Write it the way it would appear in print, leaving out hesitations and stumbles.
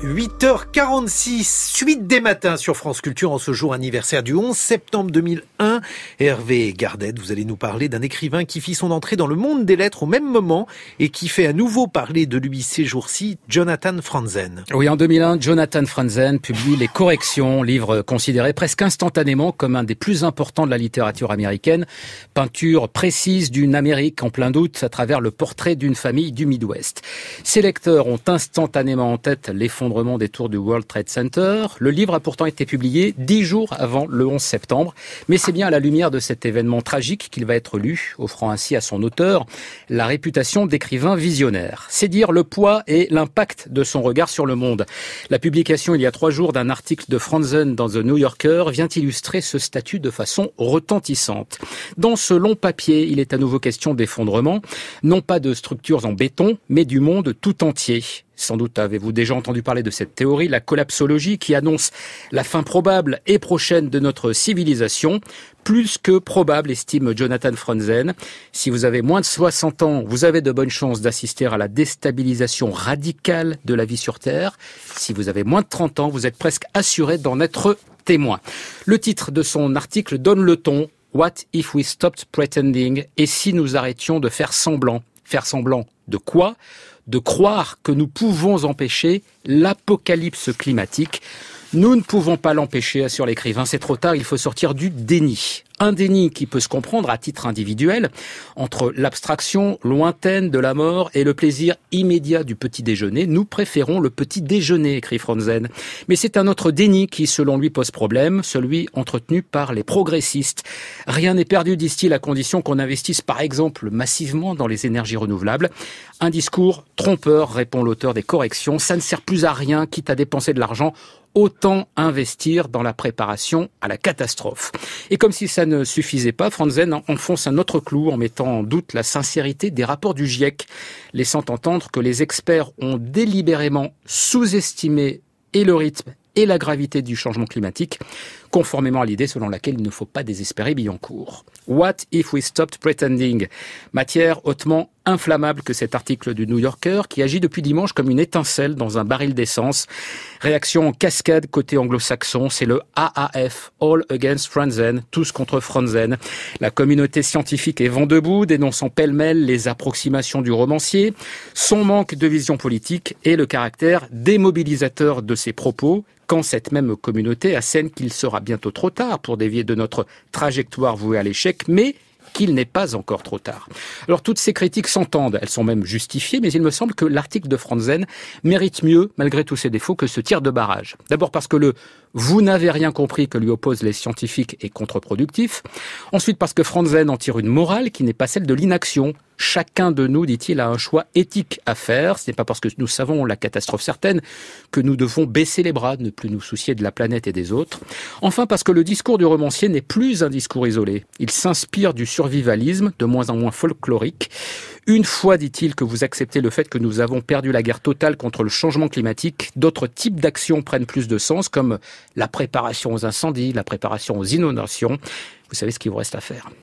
8h46, suite des matins sur France Culture en ce jour anniversaire du 11 septembre 2001. Hervé Gardet, vous allez nous parler d'un écrivain qui fit son entrée dans le monde des lettres au même moment et qui fait à nouveau parler de lui ces jours-ci, Jonathan Franzen. Oui, en 2001, Jonathan Franzen publie Les Corrections, livre considéré presque instantanément comme un des plus importants de la littérature américaine. Peinture précise d'une Amérique en plein doute à travers le portrait d'une famille du Midwest. Ses lecteurs ont instantanément en tête l'effondrement des tours du World Trade Center. Le livre a pourtant été publié 10 jours avant le 11 septembre. Mais c'est bien à la lumière de cet événement tragique qu'il va être lu, offrant ainsi à son auteur la réputation d'écrivain visionnaire. C'est dire le poids et l'impact de son regard sur le monde. La publication il y a 3 jours d'un article de Franzen dans The New Yorker vient illustrer ce statut de façon retentissante. Dans ce long papier, il est à nouveau question d'effondrement, non pas de structures en béton, mais du monde tout entier. Sans doute avez-vous déjà entendu parler de cette théorie, la collapsologie, qui annonce la fin probable et prochaine de notre civilisation. Plus que probable, estime Jonathan Franzen. Si vous avez moins de 60 ans, vous avez de bonnes chances d'assister à la déstabilisation radicale de la vie sur Terre. Si vous avez moins de 30 ans, vous êtes presque assuré d'en être témoin. Le titre de son article donne le ton. What if we stopped pretending? Et si nous arrêtions de faire semblant? Faire semblant de quoi? De croire que nous pouvons empêcher l'apocalypse climatique. Nous ne pouvons pas l'empêcher, assure l'écrivain. C'est trop tard, il faut sortir du déni. Un déni qui peut se comprendre à titre individuel entre l'abstraction lointaine de la mort et le plaisir immédiat du petit déjeuner. Nous préférons le petit déjeuner, écrit Franzen. Mais c'est un autre déni qui, selon lui, pose problème, celui entretenu par les progressistes. Rien n'est perdu, disent-ils, à condition qu'on investisse par exemple massivement dans les énergies renouvelables. Un discours trompeur, répond l'auteur des Corrections. Ça ne sert plus à rien, quitte à dépenser de l'argent. Autant investir dans la préparation à la catastrophe. Et comme si ça ne suffisait pas, Franzen enfonce un autre clou en mettant en doute la sincérité des rapports du GIEC, laissant entendre que les experts ont délibérément sous-estimé et le rythme et la gravité du changement climatique, conformément à l'idée selon laquelle il ne faut pas désespérer Billancourt. What if we stopped pretending? Matière hautement inflammable que cet article du New Yorker qui agit depuis dimanche comme une étincelle dans un baril d'essence. Réaction en cascade côté anglo-saxon, c'est le AAF, All Against Franzen, tous contre Franzen. La communauté scientifique est vent debout, dénonçant pêle-mêle les approximations du romancier, son manque de vision politique et le caractère démobilisateur de ses propos, quand cette même communauté assène qu'il sera bientôt trop tard pour dévier de notre trajectoire vouée à l'échec, mais qu'il n'est pas encore trop tard. Alors toutes ces critiques s'entendent, elles sont même justifiées, mais il me semble que l'article de Franzen mérite mieux, malgré tous ses défauts, que ce tir de barrage. D'abord parce que le « vous n'avez rien compris » que lui opposent les scientifiques est contre-productif. Ensuite parce que Franzen en tire une morale qui n'est pas celle de l'inaction. Chacun de nous, dit-il, a un choix éthique à faire. Ce n'est pas parce que nous savons la catastrophe certaine que nous devons baisser les bras, ne plus nous soucier de la planète et des autres. Enfin, parce que le discours du romancier n'est plus un discours isolé. Il s'inspire du survivalisme, de moins en moins folklorique. Une fois, dit-il, que vous acceptez le fait que nous avons perdu la guerre totale contre le changement climatique, d'autres types d'actions prennent plus de sens, comme la préparation aux incendies, la préparation aux inondations. Vous savez ce qu'il vous reste à faire.